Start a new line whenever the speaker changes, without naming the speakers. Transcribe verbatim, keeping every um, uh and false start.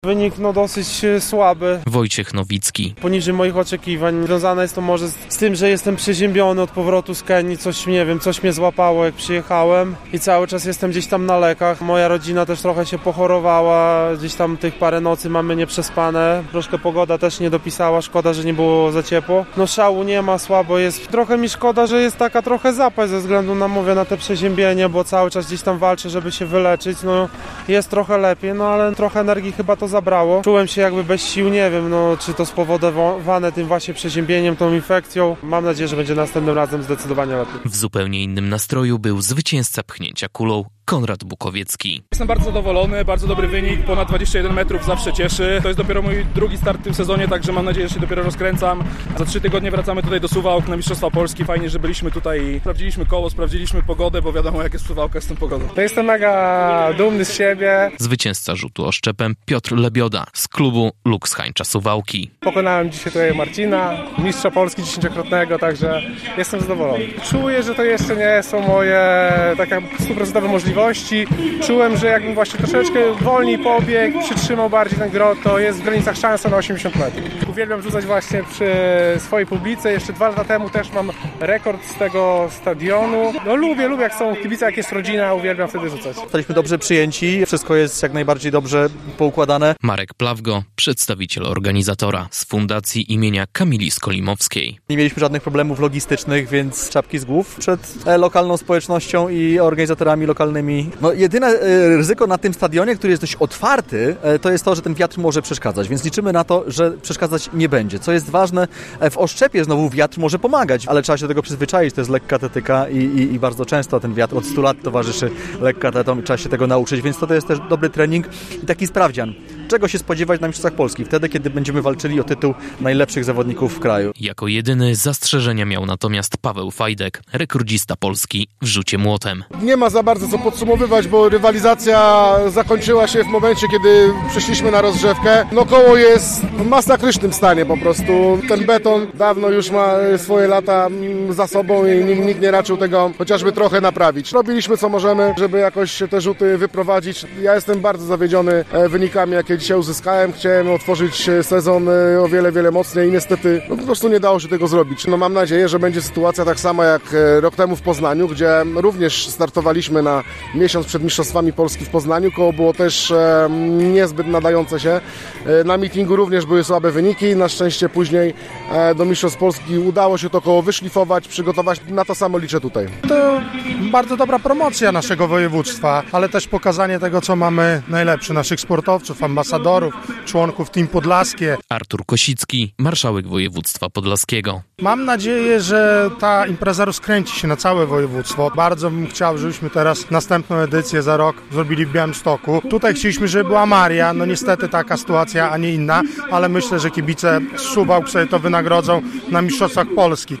Wynik no dosyć słaby.
Wojciech Nowicki.
Poniżej moich oczekiwań. Związane jest to może z, z tym, że jestem przeziębiony od powrotu z Kenii. Coś, nie wiem, coś mnie złapało jak przyjechałem i cały czas jestem gdzieś tam na lekach. Moja rodzina też trochę się pochorowała. Gdzieś tam tych parę nocy mamy nieprzespane. Troszkę pogoda też nie dopisała. Szkoda, że nie było za ciepło. No szału nie ma, słabo jest. Trochę mi szkoda, że jest taka trochę zapaść ze względu na, mówię, na te przeziębienie, bo cały czas gdzieś tam walczę, żeby się wyleczyć. No jest trochę lepiej, no ale trochę energii chyba to zabrało. Czułem się jakby bez sił, nie wiem, no czy to spowodowane tym właśnie przeziębieniem, tą infekcją. Mam nadzieję, że będzie następnym razem zdecydowanie lepiej.
W zupełnie innym nastroju był zwycięzca pchnięcia kulą Konrad Bukowiecki.
Jestem bardzo zadowolony, bardzo dobry wynik, ponad dwadzieścia jeden metrów zawsze cieszy. To jest dopiero mój drugi start w tym sezonie, także mam nadzieję, że się dopiero rozkręcam. Za trzy tygodnie wracamy tutaj do Suwałk na Mistrzostwa Polski. Fajnie, że byliśmy tutaj i sprawdziliśmy koło, sprawdziliśmy pogodę, bo wiadomo jak jest w Suwałkach z tą pogodą.
To jestem mega dumny z siebie.
Zwycięzca rzutu oszczepem Piotr Lebioda z klubu Lux Hańcza Suwałki.
Pokonałem dzisiaj tutaj Marcina, mistrza Polski dziesięciokrotnego, także jestem zadowolony. Czuję, że to jeszcze nie są moje takie stuprocentowe możliwości. Czułem, że jakbym właśnie troszeczkę wolniej pobiegł, przytrzymał bardziej ten grot, to jest w granicach szansa na osiemdziesiąt metrów. Uwielbiam rzucać właśnie przy swojej publice. Jeszcze dwa lata temu też mam rekord z tego stadionu. No lubię, lubię jak są kibice, jak jest rodzina, uwielbiam wtedy rzucać.
Zostaliśmy dobrze przyjęci, wszystko jest jak najbardziej dobrze poukładane.
Marek Plawgo, przedstawiciel organizatora z Fundacji imienia Kamili Skolimowskiej.
Nie mieliśmy żadnych problemów logistycznych, więc czapki z głów przed lokalną społecznością i organizatorami lokalnymi. No jedyne e, ryzyko na tym stadionie, który jest dość otwarty, e, to jest to, że ten wiatr może przeszkadzać, więc liczymy na to, że przeszkadzać nie będzie. Co jest ważne, e, w oszczepie znowu wiatr może pomagać, ale trzeba się do tego przyzwyczaić, to jest lekka atletyka i, i, i bardzo często ten wiatr od stu lat towarzyszy lekkoatletom i trzeba się tego nauczyć, więc to, to jest też dobry trening i taki sprawdzian. Czego się spodziewać na Mistrzostwach Polski? Wtedy, kiedy będziemy walczyli o tytuł najlepszych zawodników w kraju.
Jako jedyny zastrzeżenia miał natomiast Paweł Fajdek, rekordzista Polski w rzucie młotem.
Nie ma za bardzo co podsumowywać, bo rywalizacja zakończyła się w momencie, kiedy przeszliśmy na rozgrzewkę. No koło jest w masakrycznym stanie po prostu. Ten beton dawno już ma swoje lata za sobą i nikt nie raczył tego chociażby trochę naprawić. Robiliśmy co możemy, żeby jakoś te rzuty wyprowadzić. Ja jestem bardzo zawiedziony wynikami, jakie dzisiaj uzyskałem. Chciałem otworzyć sezon o wiele, wiele mocniej i niestety no, po prostu nie dało się tego zrobić. No, mam nadzieję, że będzie sytuacja tak sama jak rok temu w Poznaniu, gdzie również startowaliśmy na miesiąc przed Mistrzostwami Polski w Poznaniu. Koło było też e, niezbyt nadające się. E, na meetingu również były słabe wyniki. Na szczęście później e, do Mistrzostw Polski udało się to koło wyszlifować, przygotować. Na to samo liczę tutaj.
To bardzo dobra promocja naszego województwa, ale też pokazanie tego, co mamy najlepsze, naszych sportowców, ambasadorów, członków Team Podlaskie.
Artur Kosicki, marszałek województwa podlaskiego.
Mam nadzieję, że ta impreza rozkręci się na całe województwo. Bardzo bym chciał, żebyśmy teraz następną edycję za rok zrobili w Białymstoku. Tutaj chcieliśmy, żeby była Maria, no niestety taka sytuacja, a nie inna, ale myślę, że kibice z Suwałk sobie to wynagrodzą na Mistrzostwach Polski.